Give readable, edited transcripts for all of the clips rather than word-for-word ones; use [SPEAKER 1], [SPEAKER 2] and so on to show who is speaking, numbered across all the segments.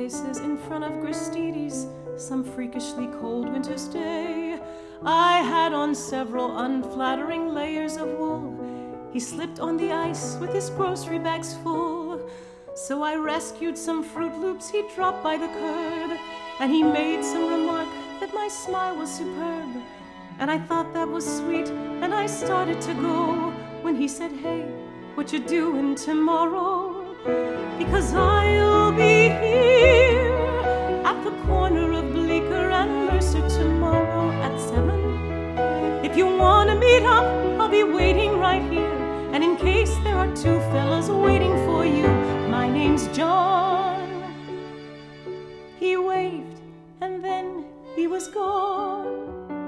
[SPEAKER 1] places in front of Gristides some freakishly cold winter's day. I had on several unflattering layers of wool. He slipped on the ice with his grocery bags full. So I rescued some Fruit Loops he dropped by the curb, and he made some remark that my smile was superb. And I thought that was sweet, and I started to go, when he said, "Hey, what you doing tomorrow? Because I'll be here at the corner of Bleecker and Mercer tomorrow at 7. If you want to meet up, I'll be waiting right here. And in case there are two fellas waiting for you, my name's John." He waved, and then he was gone.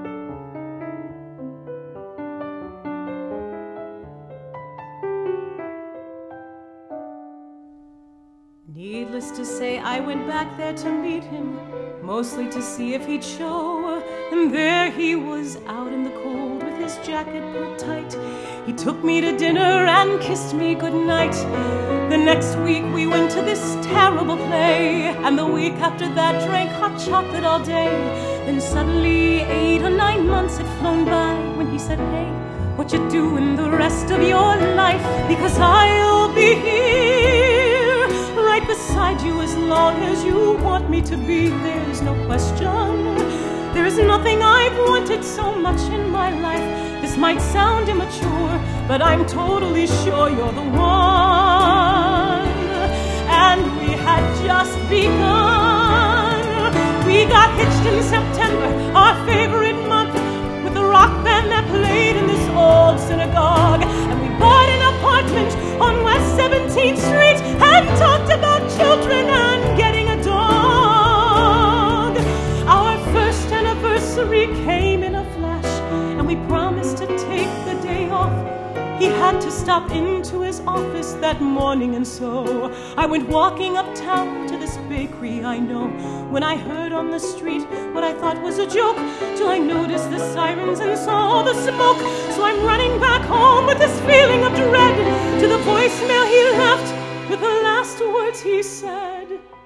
[SPEAKER 1] Needless to say, I went back there to meet him, mostly to see if he'd show. And there he was out in the cold with his jacket pulled tight. He took me to dinner and kissed me goodnight. The next week we went to this terrible play, and the week after that drank hot chocolate all day. Then suddenly 8 or 9 months had flown by when he said, "Hey, what you doing the rest of your life? Because I'll be here right beside you as long as you want me to be. There's no question. There's nothing I've wanted so much in my life. This might sound immature, but I'm totally sure you're the one." And we had just begun. We got hitched in September, our favorite month, with the rock band that played in this old synagogue. And we bought an apartment on West 17th Street and talked about children and getting a dog. Our first anniversary came in a flash, and we promised to take the day off. He had to stop into his office that morning, and so I went walking uptown to this bakery I know, when I heard on the street what I thought was a joke, till I noticed the sirens and saw the smoke. So I'm running back home with this feeling of dread, to the voicemail he left with the last words he said.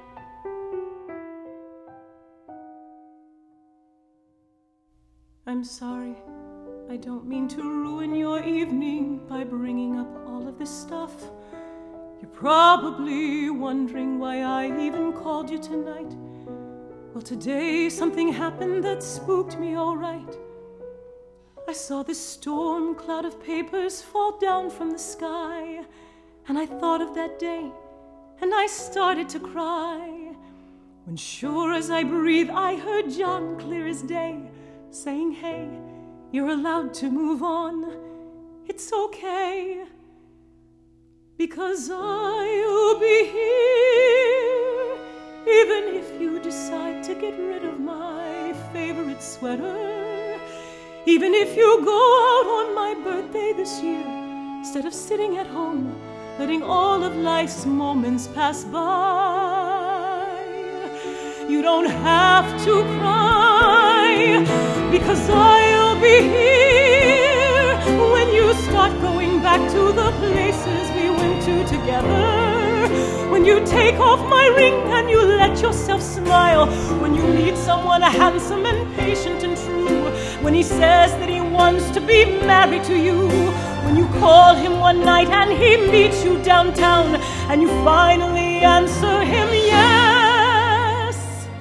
[SPEAKER 1] "I'm sorry. I don't mean to ruin your evening by bringing up all of this stuff. You're probably wondering why I even called you tonight. Well, today something happened that spooked me all right. I saw this storm cloud of papers fall down from the sky, and I thought of that day, and I started to cry. When sure as I breathe, I heard John clear as day, saying, 'Hey, you're allowed to move on. It's okay. Because I'll be here, even if you decide to get rid of my favorite sweater. Even if you go out on my birthday this year, instead of sitting at home, letting all of life's moments pass by. You don't have to cry, because I'll be here when you start going back to the places we went to together. When you take off my ring and you let yourself smile. When you meet someone handsome and patient and true. When he says that he wants to be married to you. When you call him one night and he meets you downtown, and you finally answer him yes.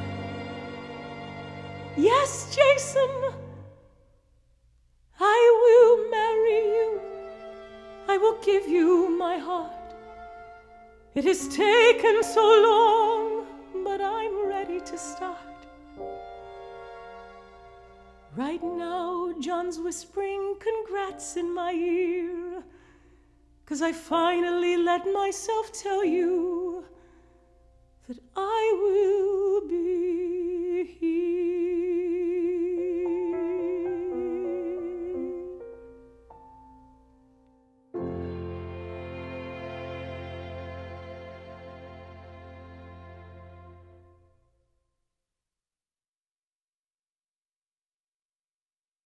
[SPEAKER 1] Yes, Jason, I will marry you. I will give you my heart. It has taken so long, but I'm ready to start. Right now, John's whispering congrats in my ear, 'cause I finally let myself tell you that I will